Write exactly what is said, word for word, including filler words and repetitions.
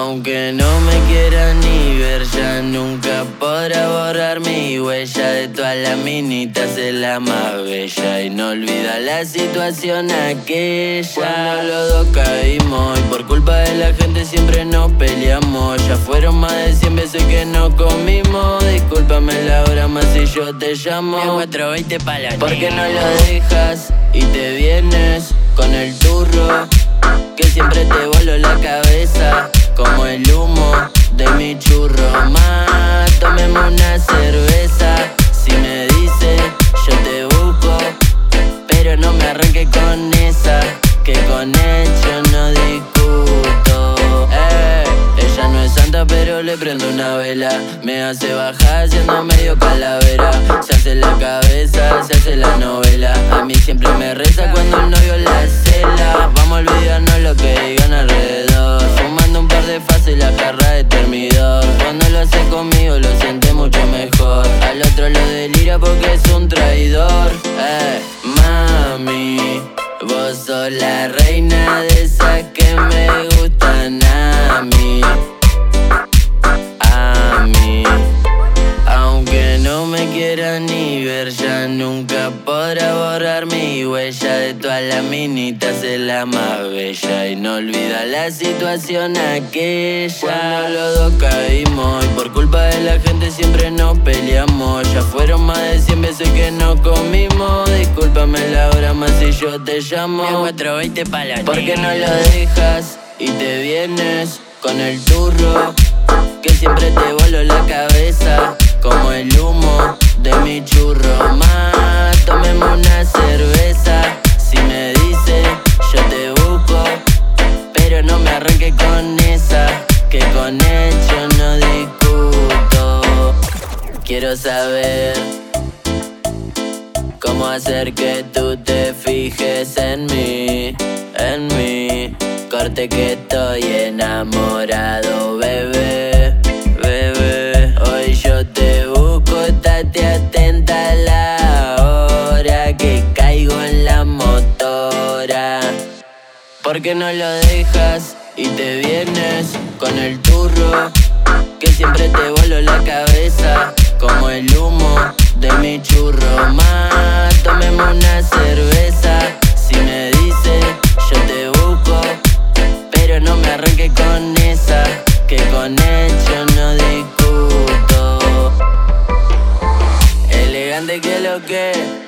Aunque no me quiera ni ver, ya nunca podrá borrar mi huella. De todas las minitas es la más bella y no olvida la situación aquella. Cuando los dos caímos y por culpa de la gente siempre nos peleamos. Ya fueron más de cien veces que nos comimos. Discúlpame la hora más si yo te llamo. cuatro veinte pa' la ¿Por qué no lo dejas y te vienes con el turro? Que siempre te voló la cabeza como el humo de mi churro. Ma, tomemos una cerveza. Si me dice, yo te busco, pero no me arranque con esa, que con él yo no discuto. Eh, ella no es santa pero le prendo una vela. Me hace bajar siendo medio calavera. Se hace la cabeza, se hace la novela. A mí siempre me reza cuando el novio la cela. Vamos a olvidarnos lo que digan alrededor, fumando un par de fases y la jarra de termidor. Cuando lo hace conmigo lo siente mucho mejor. Al otro lo delira porque es un traidor. Eh, mami, vos sos la reina de esas que me gustan a mí. A mí. Aunque no me quiera ni ver, ya nunca podrá borrar mi huella. De todas las minitas es la más bella y no olvida la situación aquella. Cuando los dos caímos y por culpa de la gente siempre nos peleamos. Ya fueron más de cien veces que nos comimos. Discúlpame la hora más si yo te llamo. cuatro veinte pa' la ¿Por qué no lo dejas y te vienes con el turro? Que siempre te voló la cabeza como el humo de mi churro. Ma, tomemos una cerveza. Si me dice, yo te busco, pero no me arranque con esa, que con él yo no discuto. Quiero saber cómo hacer que tú te fijes en mí, en mí. Corte que estoy enamorado, bebé, bebé. Hoy yo te busco, estate atenta a la hora que caigo en la motora. ¿Por qué no lo dejas y te vienes con el turro? Que siempre te voló la cabeza como el humo de mi churro. Ma, tomemos una cerveza. Si me dice, yo te busco, pero no me arranque con esa, que con él yo no discuto. Elegante que lo que